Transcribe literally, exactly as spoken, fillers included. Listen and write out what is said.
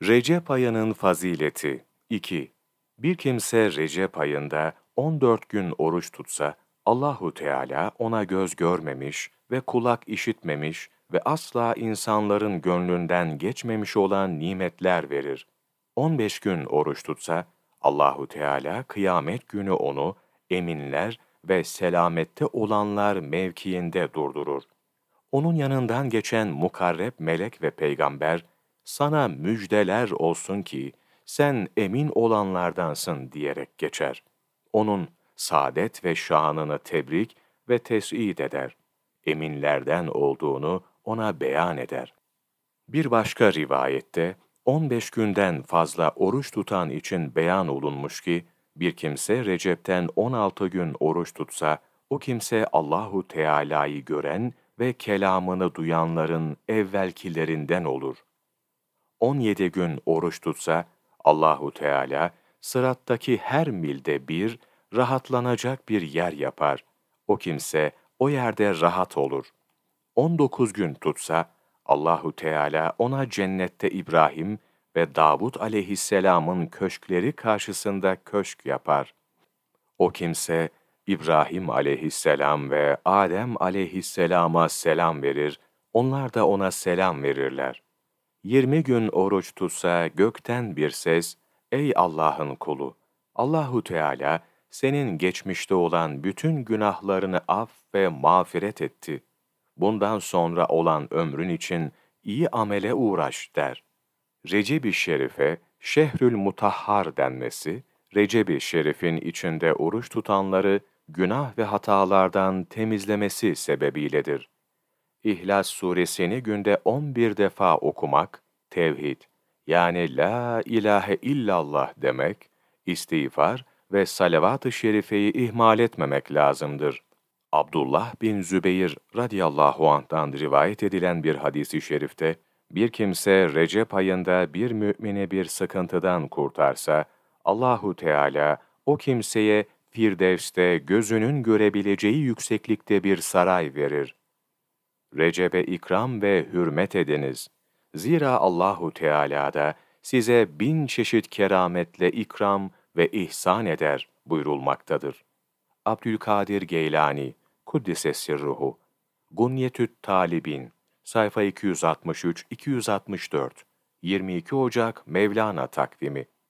Recep ayının fazileti iki. Bir kimse Recep ayında on dört gün oruç tutsa, Allahu Teala ona göz görmemiş ve kulak işitmemiş ve asla insanların gönlünden geçmemiş olan nimetler verir. on beş gün oruç tutsa, Allahu Teala kıyamet günü onu eminler ve selamette olanlar mevkiinde durdurur. Onun yanından geçen mukarreb melek ve peygamber, sana müjdeler olsun ki sen emin olanlardansın diyerek geçer. Onun saadet ve şanını tebrik ve tes'id eder. Eminlerden olduğunu ona beyan eder. Bir başka rivayette on beş günden fazla oruç tutan için beyan olunmuş ki, bir kimse Recep'ten on altı gün oruç tutsa, o kimse Allahu Teala'yı gören ve kelamını duyanların evvelkilerinden olur. on yedi gün oruç tutsa, Allahu Teala sırattaki her milde bir rahatlanacak bir yer yapar. O kimse o yerde rahat olur. on dokuz gün tutsa, Allahu Teala ona cennette İbrahim ve Davud aleyhisselamın köşkleri karşısında köşk yapar. O kimse İbrahim aleyhisselam ve Adem aleyhisselama selam verir, onlar da ona selam verirler. yirmi gün oruç tutsa gökten bir ses, ey Allah'ın kulu! Allahu Teala senin geçmişte olan bütün günahlarını af ve mağfiret etti. Bundan sonra olan ömrün için iyi amele uğraş der. Recep-i Şerif'e Şehrül Mutahhar denmesi, Recep-i Şerif'in içinde oruç tutanları günah ve hatalardan temizlemesi sebebiyledir. İhlas suresini günde on bir defa okumak, tevhid, yani la ilahe illallah demek, istiğfar ve salavat-ı şerifeyi ihmal etmemek lazımdır. Abdullah bin Zübeyir radıyallahu anh'tan rivayet edilen bir hadis-i şerifte, bir kimse Recep ayında bir mümini bir sıkıntıdan kurtarsa, Allahu Teala o kimseye Firdevs'te gözünün görebileceği yükseklikte bir saray verir. Recep'e ikram ve hürmet ediniz. Zira Allahu Teala da size bin çeşit kerametle ikram ve ihsan eder buyurulmaktadır. Abdülkadir Geylani, Kuddise Sirruhu, Gunyetü't Talibin, sayfa iki yüz altmış üç iki yüz altmış dört, yirmi iki Ocak Mevlana takvimi.